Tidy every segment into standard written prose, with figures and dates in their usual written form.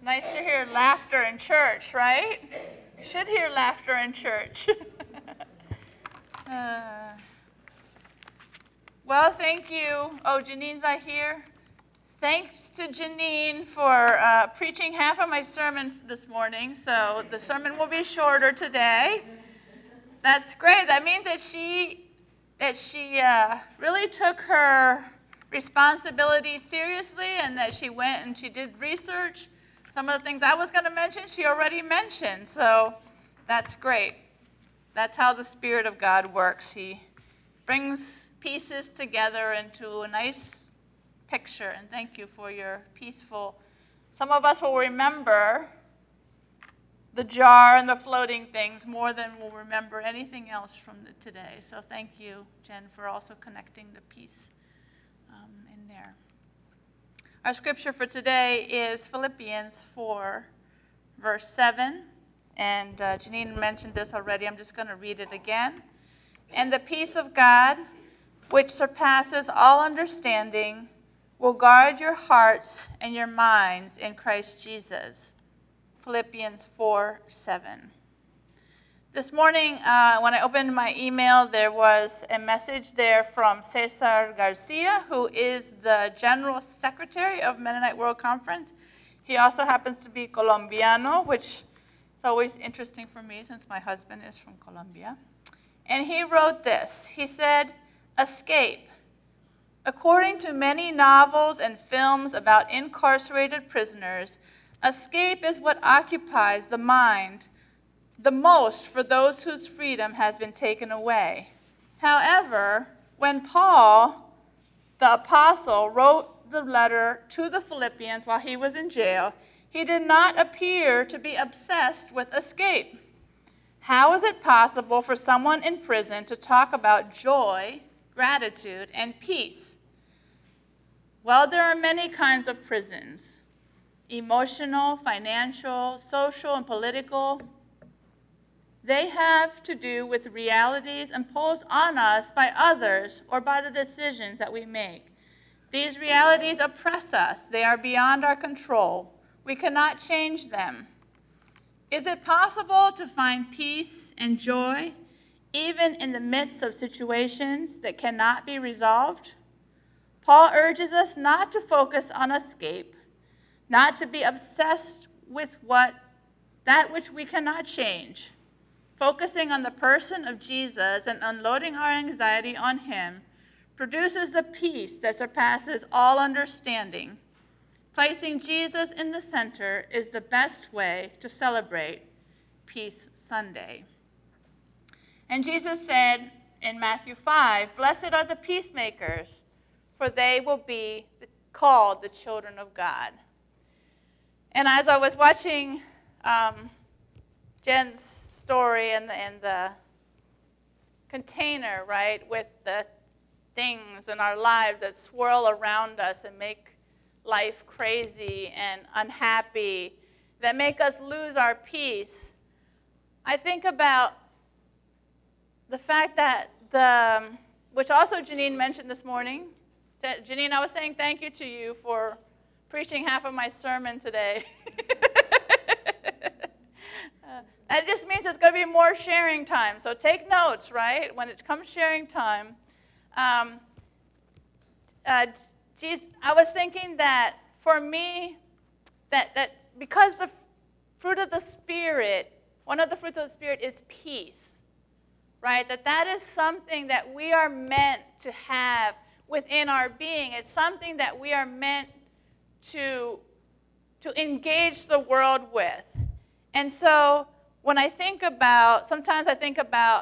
nice to hear laughter in church, right? You should hear laughter in church. Well, thank you. Oh, Janine's not here. Thanks to Janine for preaching half of my sermon this morning, so the sermon will be shorter today. That's great. That means that she really took her responsibility seriously, and that she went and she did research. Some of the things I was going to mention, she already mentioned, so that's great. That's how the Spirit of God works. He brings pieces together into a nice picture, and thank you for your peaceful. Some of us will remember the jar and the floating things more than we'll remember anything else from today. So thank you, Jen, for also connecting the piece in there. Our scripture for today is Philippians 4, verse 7. And Janine mentioned this already. I'm just going to read it again. And the peace of God, which surpasses all understanding, will guard your hearts and your minds in Christ Jesus. Philippians 4:7. This morning, when I opened my email, there was a message there from Cesar Garcia, who is the General Secretary of Mennonite World Conference. He also happens to be Colombiano, which is always interesting for me since my husband is from Colombia. And he wrote this. He said, "Escape. According to many novels and films about incarcerated prisoners, escape is what occupies the mind the most for those whose freedom has been taken away. However, when Paul, the apostle, wrote the letter to the Philippians while he was in jail, he did not appear to be obsessed with escape. How is it possible for someone in prison to talk about joy, gratitude, and peace? Well, there are many kinds of prisons: emotional, financial, social, and political. They have to do with realities imposed on us by others or by the decisions that we make. These realities oppress us. They are beyond our control. We cannot change them. Is it possible to find peace and joy even in the midst of situations that cannot be resolved? Paul urges us not to focus on escape, not to be obsessed with that which we cannot change. Focusing on the person of Jesus and unloading our anxiety on him produces the peace that surpasses all understanding. Placing Jesus in the center is the best way to celebrate Peace Sunday. And Jesus said in Matthew 5, "Blessed are the peacemakers, for they will be called the children of God." And as I was watching Jen's story and the container, right, with the things in our lives that swirl around us and make life crazy and unhappy, that make us lose our peace, I think about the fact that which also Janine mentioned this morning. Janine, I was saying thank you to you for preaching half of my sermon today. That just means there's going to be more sharing time. So take notes, right? When it comes sharing time. I was thinking that for me, that because the fruit of the Spirit, one of the fruits of the Spirit is peace, right? That is something that we are meant to have within our being. It's something that we are meant to engage the world with. And so when I think about, sometimes I think about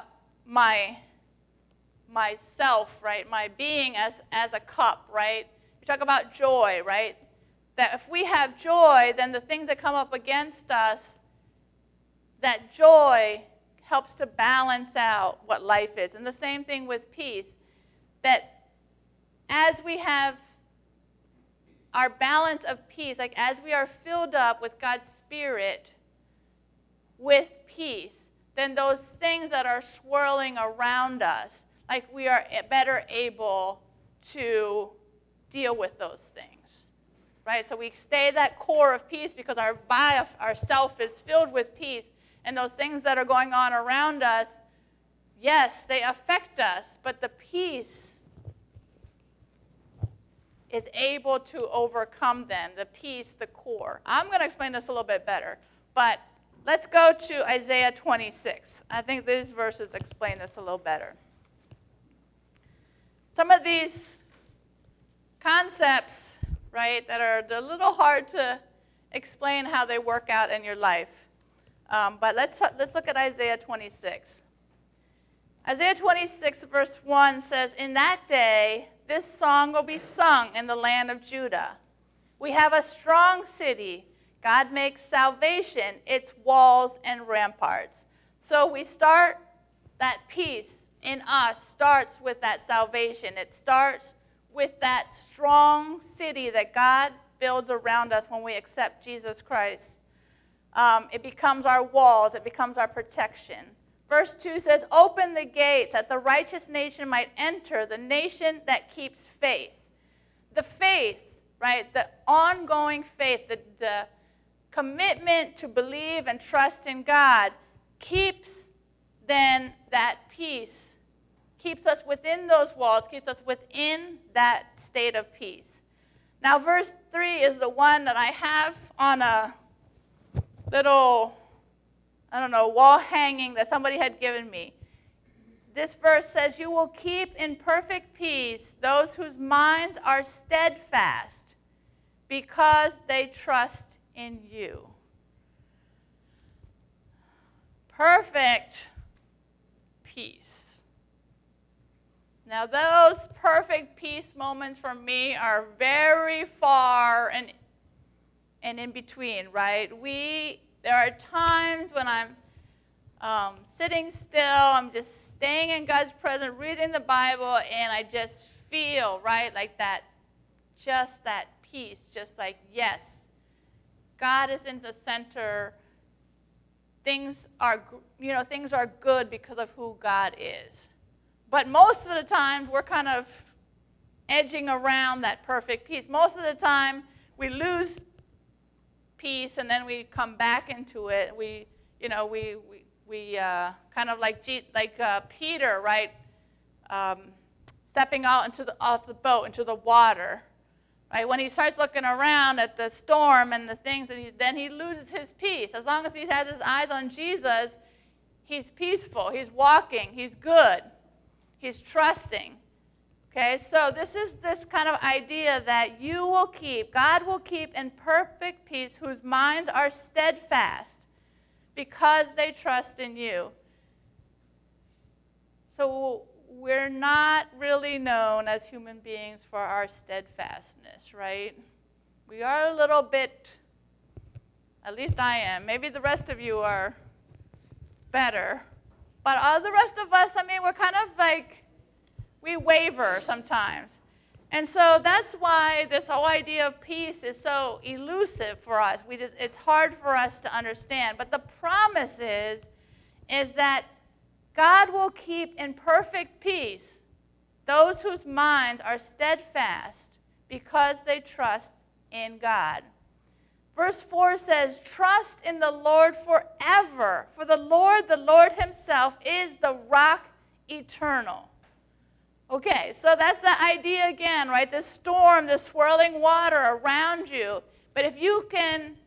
myself, right? My being as a cup, right? We talk about joy, right? That if we have joy, then the things that come up against us, that joy helps to balance out what life is. And the same thing with peace. That as we have our balance of peace, like as we are filled up with God's Spirit, with peace, then those things that are swirling around us, like we are better able to deal with those things. right? So we stay that core of peace because our self is filled with peace. And those things that are going on around us, yes, they affect us, but the peace is able to overcome them. The peace, the core. I'm going to explain this a little bit better, but let's go to Isaiah 26. I think these verses explain this a little better. Some of these concepts, right, that are a little hard to explain how they work out in your life. But let's look at Isaiah 26. Isaiah 26, verse 1 says, "In that day, this song will be sung in the land of Judah. We have a strong city. God makes salvation its walls and ramparts." So we start, that peace in us starts with that salvation. It starts with that strong city that God builds around us when we accept Jesus Christ. It becomes our walls. It becomes our protection. Verse 2 says, "Open the gates that the righteous nation might enter, the nation that keeps faith." The faith, right, the ongoing faith, the commitment to believe and trust in God keeps then that peace, keeps us within those walls, keeps us within that state of peace. Now, verse 3 is the one that I have on a little, wall hanging that somebody had given me. This verse says, "You will keep in perfect peace those whose minds are steadfast because they trust in you." Perfect peace. Now, those perfect peace moments for me are very far and in between, right? There are times when I'm sitting still, I'm just staying in God's presence, reading the Bible, and I just feel, right, like that, just that peace, just like, yes, God is in the center. Things are good because of who God is. But most of the time, we're kind of edging around that perfect peace. Most of the time, we lose peace, and then we come back into it. We kind of like Peter, right? Stepping out off the boat into the water, right? When he starts looking around at the storm and the things, then he loses his peace. As long as he has his eyes on Jesus, he's peaceful. He's walking. He's good. He's trusting. Okay, so this is this kind of idea that God will keep in perfect peace whose minds are steadfast because they trust in you. So we're not really known as human beings for our steadfastness, right? We are a little bit, at least I am. Maybe the rest of you are better. But all the rest of us, we're kind of like, we waver sometimes. And so that's why this whole idea of peace is so elusive for us. It's hard for us to understand. But the promise is that God will keep in perfect peace those whose minds are steadfast because they trust in God. Verse 4 says, "Trust in the Lord forever, for the Lord himself, is the rock eternal." Okay, so that's the idea again, right? The storm, the swirling water around you. But if you can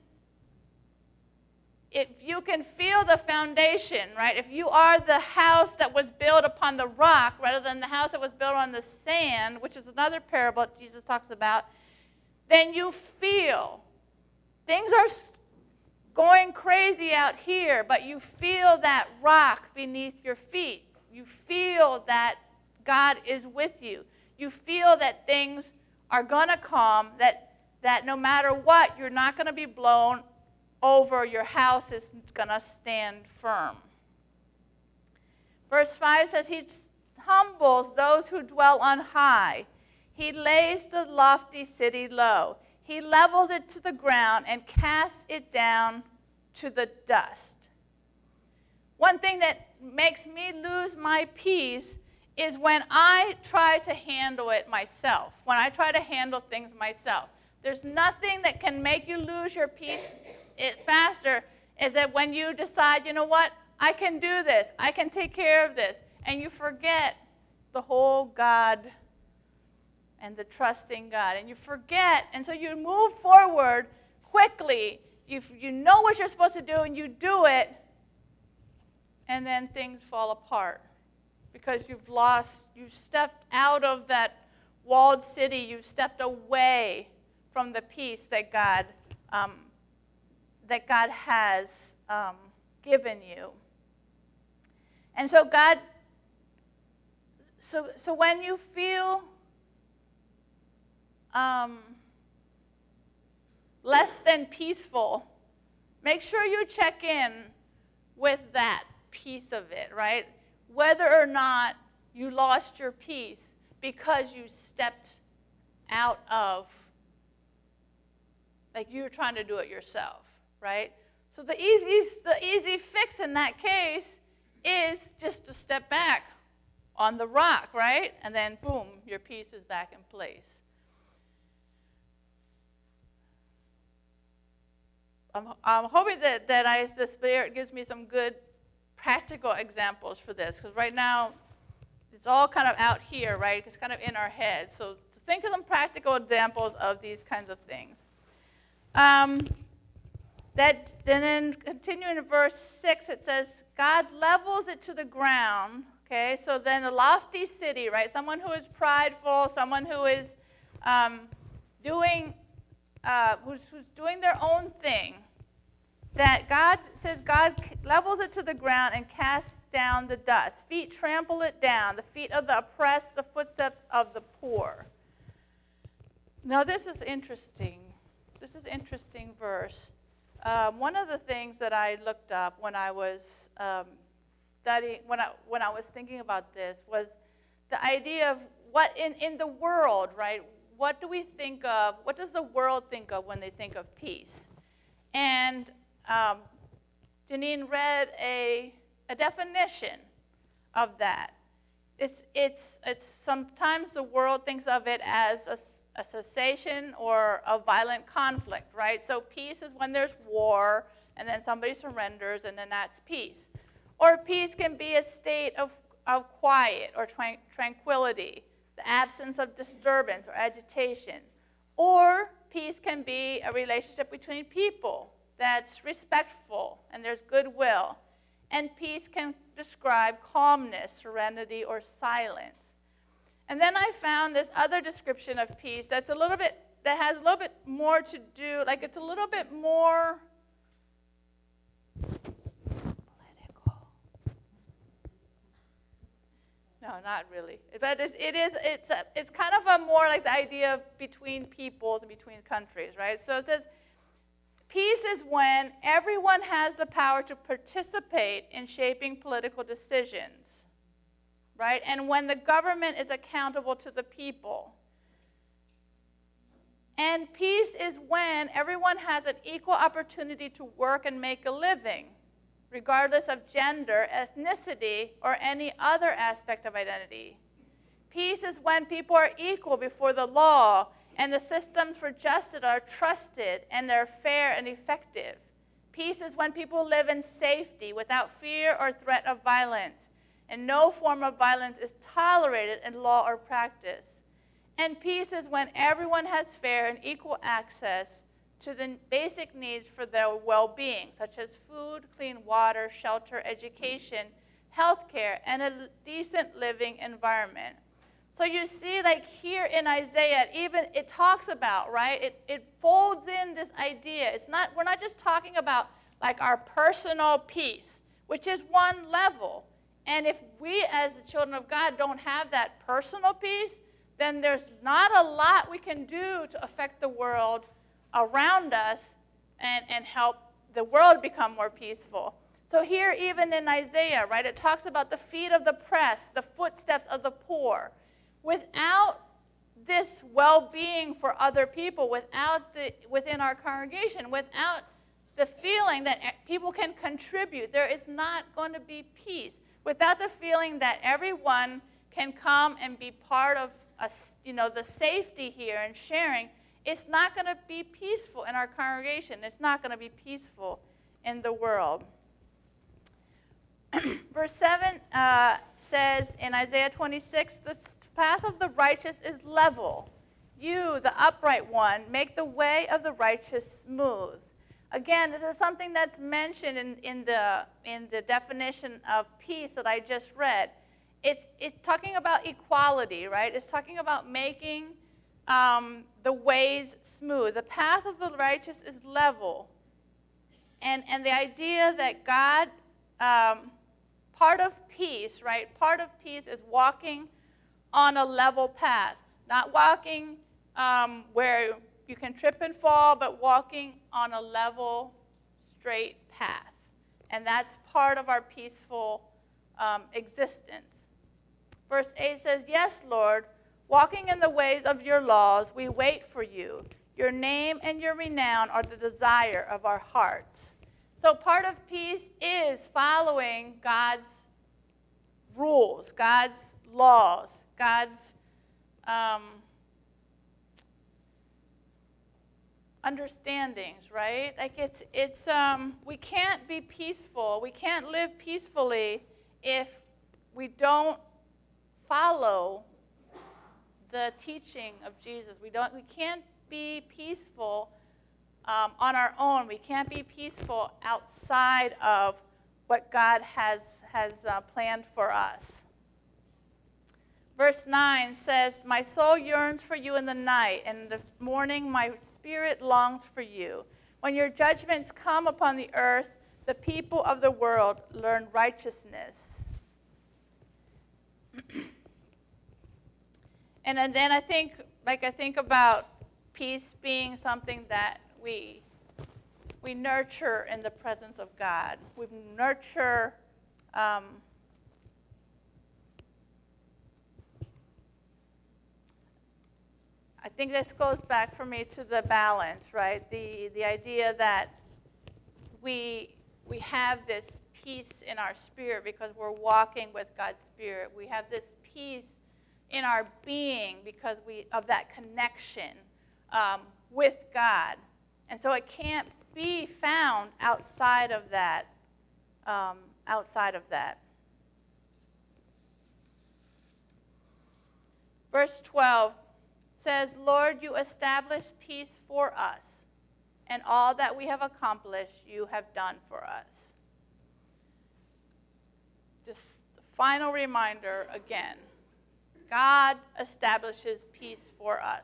feel the foundation, right? If you are the house that was built upon the rock rather than the house that was built on the sand, which is another parable that Jesus talks about, then you feel things are going crazy out here, but you feel that rock beneath your feet. You feel that God is with you. You feel that things are going to come, that no matter what, you're not going to be blown over. Your house is going to stand firm. Verse 5 says, "He humbles those who dwell on high. He lays the lofty city low. He levels it to the ground and casts it down to the dust." One thing that makes me lose my peace is when I try to handle it myself, when I try to handle things myself. There's nothing that can make you lose your peace faster is that when you decide, you know what, I can do this, I can take care of this, and you forget the whole God and the trusting God, and you forget, and so you move forward quickly. You know what you're supposed to do, and you do it, and then things fall apart because you've stepped out of that walled city, you've stepped away from the peace that God has given you. And so so when you feel less than peaceful, make sure you check in with that piece of it, right? Whether or not you lost your peace because you stepped out of, like you were trying to do it yourself, right? So the easy fix in that case is just to step back on the rock, right? And then boom, your peace is back in place. I'm hoping that the Spirit gives me some good practical examples for this, because right now it's all kind of out here, right? It's kind of in our heads. So think of some practical examples of these kinds of things. Then continuing in verse 6, it says, God levels it to the ground. Okay, so then a lofty city, right? Someone who is prideful, someone who is who's doing their own thing. That God says God levels it to the ground and casts down the dust. Feet trample it down. The feet of the oppressed, the footsteps of the poor. Now this is interesting. This is an interesting verse. One of the things that I looked up when I was studying, when I was thinking about this, was the idea of what in the world, right? What do we think of? What does the world think of when they think of peace? And Janine read a definition of that. It's sometimes the world thinks of it as a cessation or a violent conflict, right? So peace is when there's war and then somebody surrenders and then that's peace. Or peace can be a state of quiet or tranquility, the absence of disturbance or agitation. Or peace can be a relationship between people that's respectful and there's goodwill. And peace can describe calmness, serenity, or silence. And then I found this other description of peace that has a little bit more to do, like it's a little bit more political. No, not really. But it's kind of a more like the idea of between peoples and between countries, right? So it says, peace is when everyone has the power to participate in shaping political decisions, right? And when the government is accountable to the people. And peace is when everyone has an equal opportunity to work and make a living, regardless of gender, ethnicity, or any other aspect of identity. Peace is when people are equal before the law and the systems for justice are trusted and they're fair and effective. Peace is when people live in safety without fear or threat of violence, and no form of violence is tolerated in law or practice. And peace is when everyone has fair and equal access to the basic needs for their well-being, such as food, clean water, shelter, education, health care, and a decent living environment. So you see, like here in Isaiah, even it talks about, right? It folds in this idea. We're not just talking about like our personal peace, which is one level. And if we as the children of God don't have that personal peace, then there's not a lot we can do to affect the world around us and help the world become more peaceful. So here, even in Isaiah, right, it talks about the feet of the oppressed, the footsteps of the poor. Without this well-being for other people, within our congregation, without the feeling that people can contribute, there is not going to be peace. Without the feeling that everyone can come and be part of the safety here and sharing, it's not going to be peaceful in our congregation. It's not going to be peaceful in the world. Verse 7 says in Isaiah 26, the path of the righteous is level. You, the upright one, make the way of the righteous smooth. Again, this is something that's mentioned in the definition of peace that I just read. It's talking about equality, right? It's talking about making the ways smooth. The path of the righteous is level. And the idea that God, part of peace, right? Part of peace is walking on a level path. Not walking where you can trip and fall, but walking on a level, straight path. And that's part of our peaceful existence. Verse 8 says, yes, Lord, walking in the ways of your laws, we wait for you. Your name and your renown are the desire of our hearts. So part of peace is following God's rules, God's laws, God's understandings, right? Like it's we can't be peaceful. We can't live peacefully if we don't follow the teaching of Jesus. We can't be peaceful on our own. We can't be peaceful outside of what God has planned for us. Verse 9 says, my soul yearns for you in the night, and in the morning my spirit longs for you. When your judgments come upon the earth, the people of the world learn righteousness. And then I think about peace being something that we nurture in the presence of God. We nurture I think this goes back for me to the balance, right? The idea that we have this peace in our spirit because we're walking with God's Spirit. We have this peace in our being because of that connection with God. And so it can't be found outside of that. Verse 12 says, Lord, you establish peace for us, and all that we have accomplished you have done for us. Just a final reminder again. God establishes peace for us.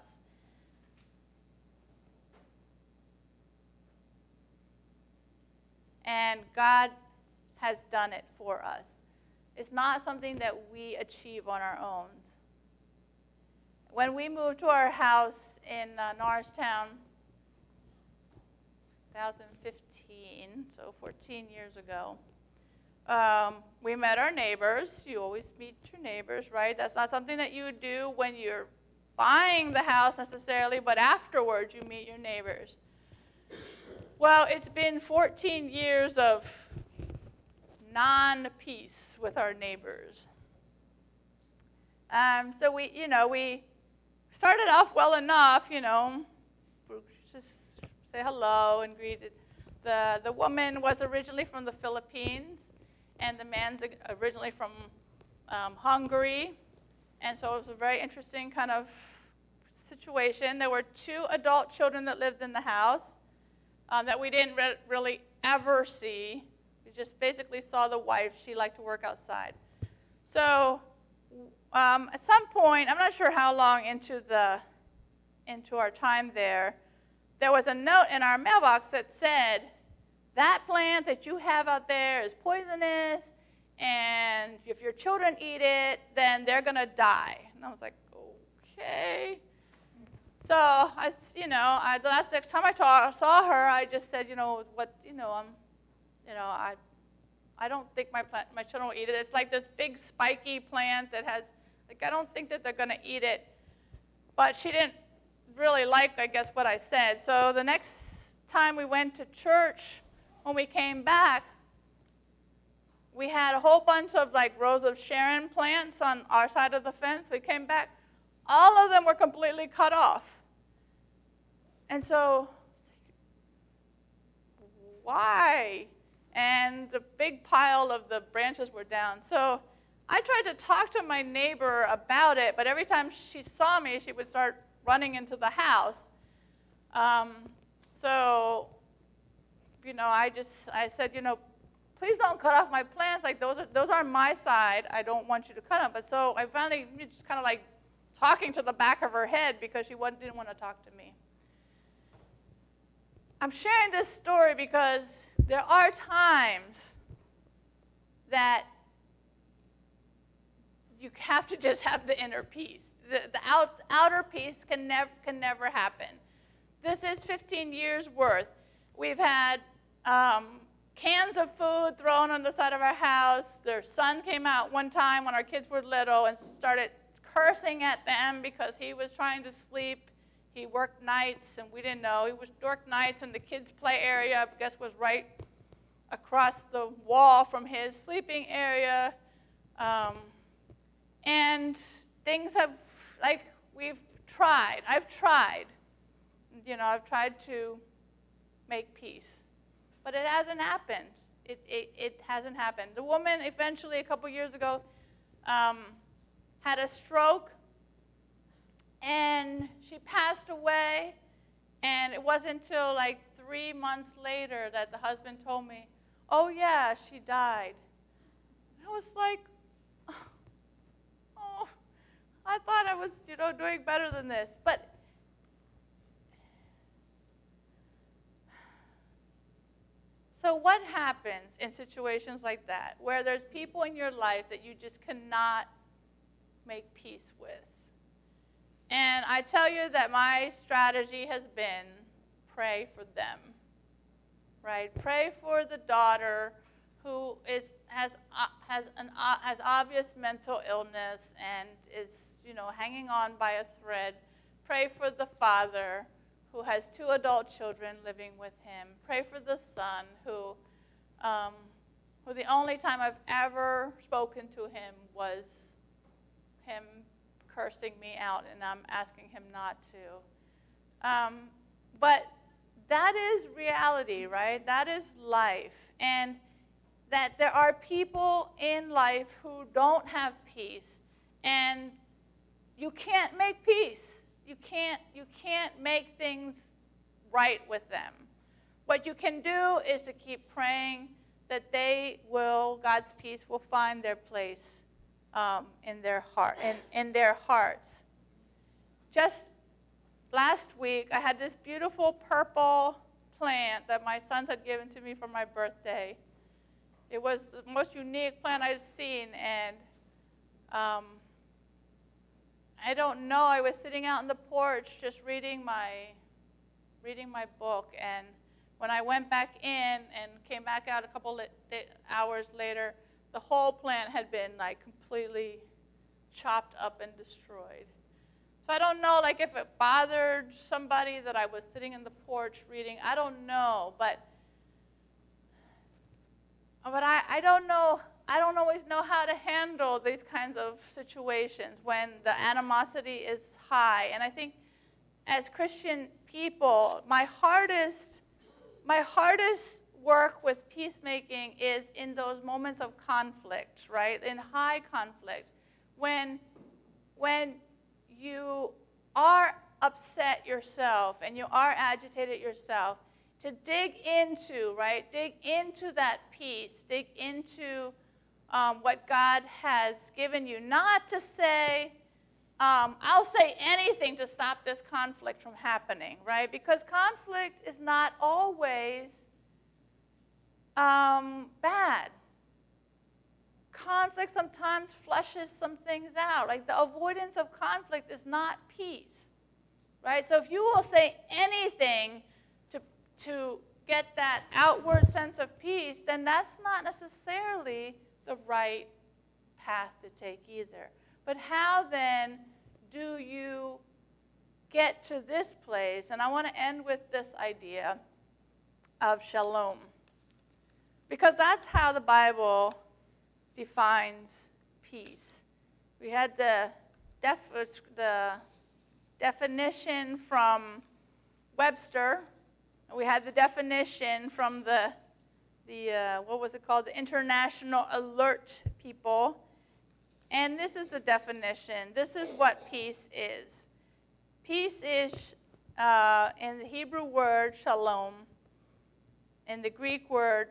And God has done it for us. It's not something that we achieve on our own. When we moved to our house in Norristown, 2015, so 14 years ago, we met our neighbors. You always meet your neighbors, right? That's not something that you do when you're buying the house necessarily, but afterwards you meet your neighbors. Well, it's been 14 years of non-peace with our neighbors. So we started off well enough, just say hello and greet it. The woman was originally from the Philippines, and the man's originally from Hungary, and so it was a very interesting kind of situation. There were 2 adult children that lived in the house that we didn't really ever see. We just basically saw the wife. She liked to work outside. So at some point, I'm not sure how long into our time there was a note in our mailbox that said, that plant that you have out there is poisonous, and if your children eat it, then they're going to die. And I was like, okay. So the next time I saw her, I just said, I don't think my children will eat it. It's like this big spiky plant that has, I don't think that they're going to eat it. But she didn't really like, I guess, what I said. So the next time we went to church, when we came back, we had a whole bunch of Rose of Sharon plants on our side of the fence. We came back. All of them were completely cut off. And so, why? And the big pile of the branches were down. So I tried to talk to my neighbor about it, but every time she saw me, she would start running into the house. So, I said, please don't cut off my plants. Like those are on my side. I don't want you to cut them. But so I finally just kind of like talking to the back of her head because she didn't want to talk to me. I'm sharing this story because there are times that you have to just have the inner peace. The outer peace can never happen. This is 15 years worth. We've had cans of food thrown on the side of our house. Their son came out one time when our kids were little and started cursing at them because he was trying to sleep. He worked nights, and we didn't know. He worked nights, and the kids' play area, I guess, was right across the wall from his sleeping area. And things have, we've tried. I've tried. I've tried to make peace. But it hasn't happened. It hasn't happened. The woman eventually, a couple years ago, had a stroke, and she passed away. And it wasn't until 3 months later that the husband told me, "Oh yeah, she died." I was like, "Oh, I thought I was, doing better than this." But so what happens in situations like that, where there's people in your life that you just cannot make peace with? And I tell you that my strategy has been pray for them, right? Pray for the daughter who has obvious mental illness and is, hanging on by a thread. Pray for the father who has 2 adult children living with him. Pray for the son who the only time I've ever spoken to him was him cursing me out, and I'm asking him not to. But that is reality, right? That is life. And that there are people in life who don't have peace, and you can't make peace. You can't make things right with them. What you can do is to keep praying that God's peace will find their place in their hearts. Just last week, I had this beautiful purple plant that my sons had given to me for my birthday. It was the most unique plant I've seen, and I don't know. I was sitting out on the porch just reading my book, and when I went back in and came back out a couple hours later, the whole plant had been completely chopped up and destroyed. So I don't know if it bothered somebody that I was sitting in the porch reading. I don't know, but I don't know. I don't always know how to handle these kinds of situations when the animosity is high. And I think as Christian people, my hardest work with peacemaking is in those moments of conflict, right? In high conflict. When you are upset yourself and you are agitated yourself, to dig into that peace, dig into what God has given you. Not to say, I'll say anything to stop this conflict from happening, right? Because conflict is not always bad. Conflict sometimes flushes some things out. The avoidance of conflict is not peace, right? So if you will say anything to get that outward sense of peace, then that's not necessarily the right path to take either. But how then do you get to this place? And I want to end with this idea of shalom, because that's how the Bible defines peace. We had the definition from Webster. We had the definition from the what was it called? The International Alert People. And this is the definition. This is what peace is. Peace is, in the Hebrew word shalom, in the Greek word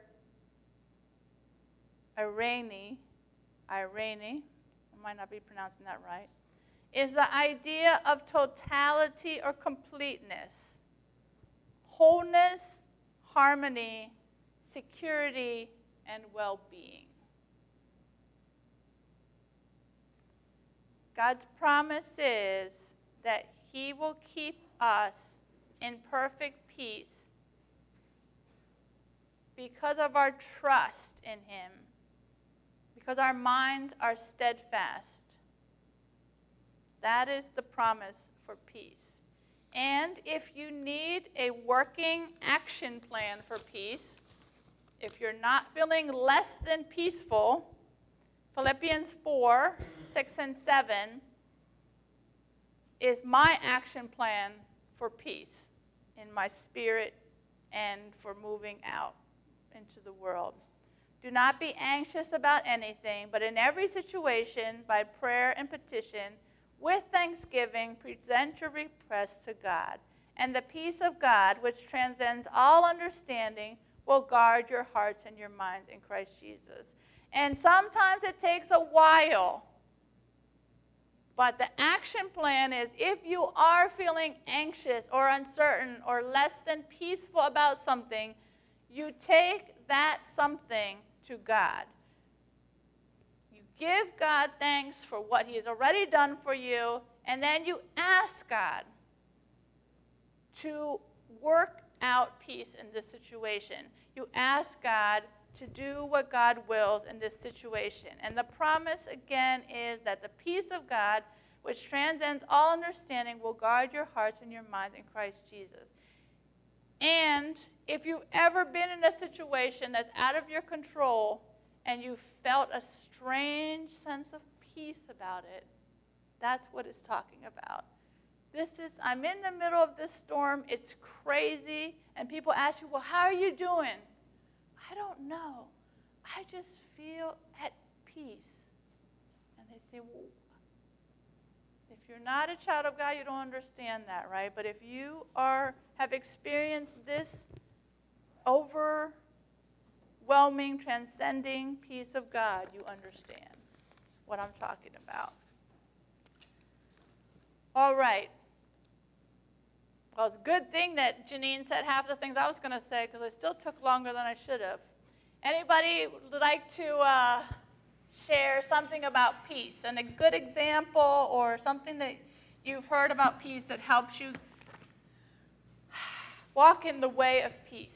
irene, I might not be pronouncing that right, is the idea of totality or completeness, wholeness, harmony, security, and well-being. God's promise is that He will keep us in perfect peace because of our trust in Him, because our minds are steadfast. That is the promise for peace. And if you need a working action plan for peace, if you're not feeling less than peaceful, Philippians 4, 6, and 7 is my action plan for peace in my spirit and for moving out into the world. Do not be anxious about anything, but in every situation, by prayer and petition, with thanksgiving, present your requests to God. And the peace of God, which transcends all understanding, will guard your hearts and your minds in Christ Jesus. And sometimes it takes a while. But the action plan is if you are feeling anxious or uncertain or less than peaceful about something, you take that something to God. You give God thanks for what He has already done for you, and then you ask God to work out peace in this situation. You ask God to do what God wills in this situation. And the promise, again, is that the peace of God, which transcends all understanding, will guard your hearts and your minds in Christ Jesus. And if you've ever been in a situation that's out of your control and you felt a strange sense of peace about it, that's what it's talking about. I'm in the middle of this storm. It's crazy. And people ask you, well, how are you doing? I don't know. I just feel at peace. And they say, well, if you're not a child of God, you don't understand that, right? But if you have experienced this overwhelming, transcending peace of God, you understand what I'm talking about. All right. Well, it's a good thing that Janine said half the things I was going to say because it still took longer than I should have. Anybody would like to share something about peace and a good example or something that you've heard about peace that helps you walk in the way of peace?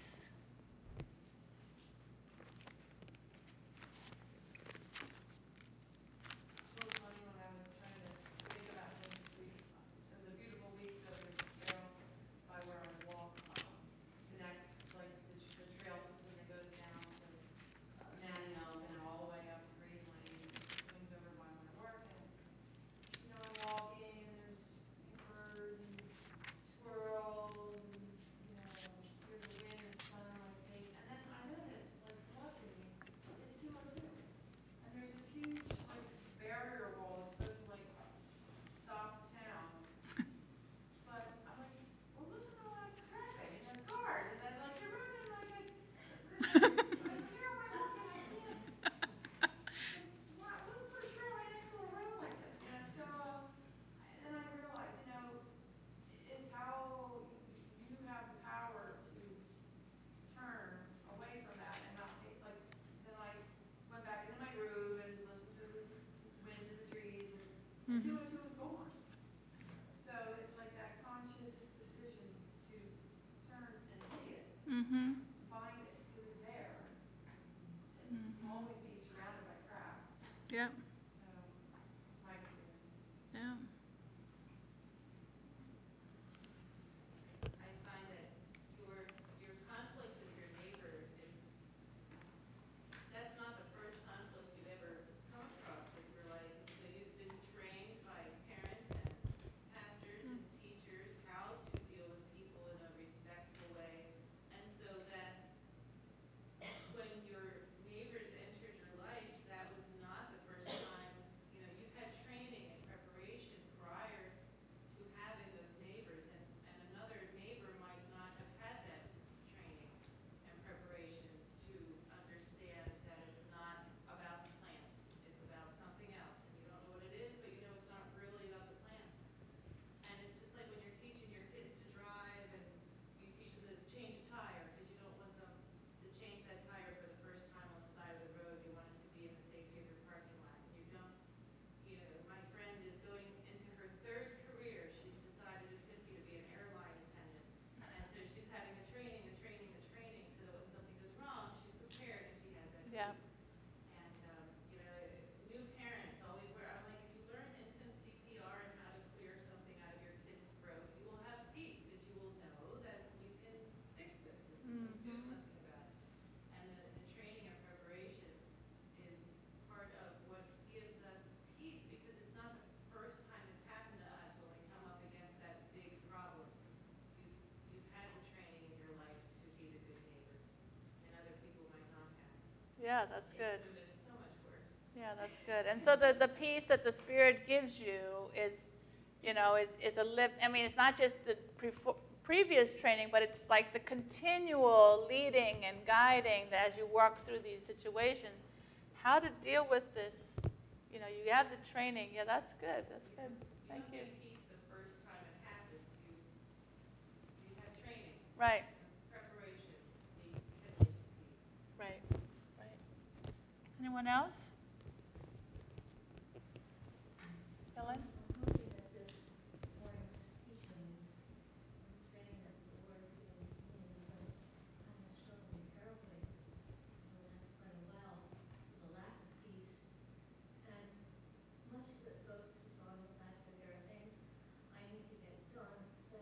Mm-hmm. Find it, because it's there. And you can always be surrounded by crap. Yep. So, my experience. Yeah. I find that your conflict with your neighbor that's not the first conflict you've ever come across in your life. And so you've been trained by parents and pastors and teachers how to deal with people in a Yeah, that's It good. could have been so much worse. Yeah, that's good. And so the peace that the Spirit gives you is, is a live. I mean, it's not just the previous training, but it's like the continual leading and guiding that as you work through these situations, how to deal with this. You have the training. Yeah, that's good. That's good. Thank you. You don't get peace the first time it happens. You have training. Right. Preparation leads to peace. Right. Right. Anyone else? Helen? I'm hoping that this morning's teachings and the training that the Lord is giving to me, because I have struggled terribly over the last quite a while with a lack of peace. And much of it focuses on the fact that there are things I need to get done that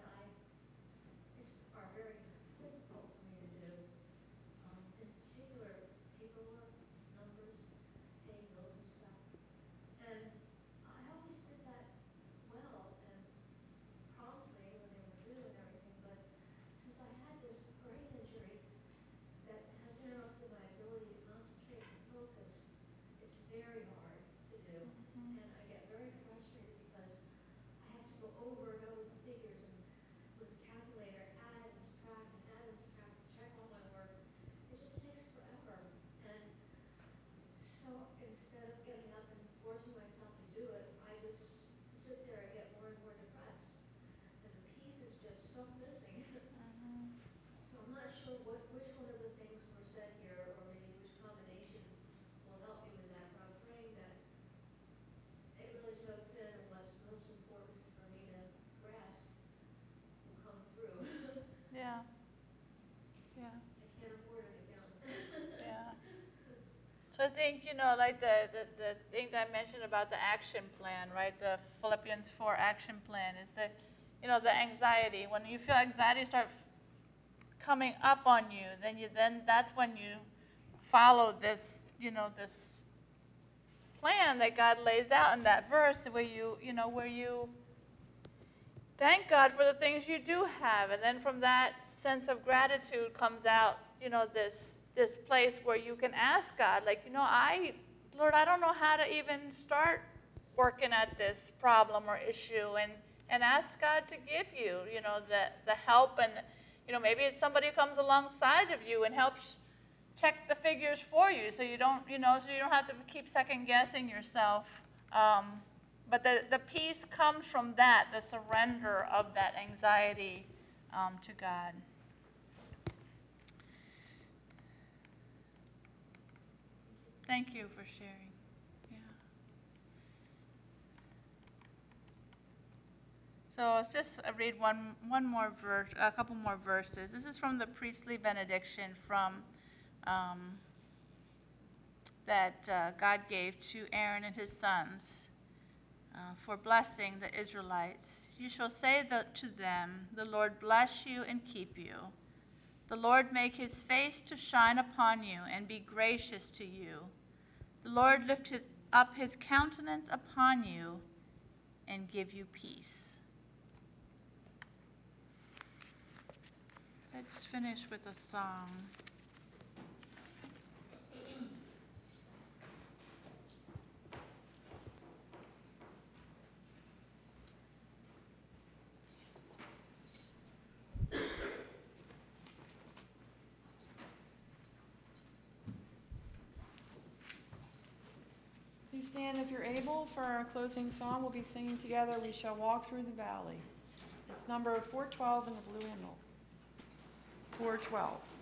are very difficult for me to do. In particular, paperwork, numbers, paying bills and stuff. And I always did that well and promptly when they were due and everything, but since I had this brain injury that has interrupted my ability to concentrate and focus, it's very hard to do. Mm-hmm. And I get very frustrated because I have to go over and over the figures and with a calculator add and subtract and add and subtract and check all my work. It just takes forever. And so instead of getting up and forcing myself to do it, I just sit there and get more and more depressed. And the peace is just so missing. Mm-hmm. So I'm not sure which one of the things were said here, or maybe which combination will help me with that. But I'm praying that it really soaks in and what's most important for me to grasp will come through. Yeah. Yeah. I can't afford it again. Yeah. So I think, like the thing that I mentioned about the action plan, right? The Philippians 4 action plan is that, the anxiety. When you feel anxiety start coming up on you, then that's when you follow this, this plan that God lays out in that verse where you thank God for the things you do have. And then from that sense of gratitude comes out, this place where you can ask God, like, Lord, I don't know how to even start working at this problem or issue, and ask God to give you, the help, and, maybe it's somebody who comes alongside of you and helps check the figures for you, so you don't, have to keep second guessing yourself. But the peace comes from that, the surrender of that anxiety to God. Thank you for sharing. Yeah. So let's just read one more verse, a couple more verses. This is from the priestly benediction um, that God gave to Aaron and his sons for blessing the Israelites. You shall say to them, the Lord bless you and keep you. The Lord make his face to shine upon you and be gracious to you. The Lord lift up his countenance upon you and give you peace. Let's finish with a song. Please stand if you're able for our closing song. We'll be singing together, We Shall Walk Through the Valley. It's number 412 in the blue hymnal. 412.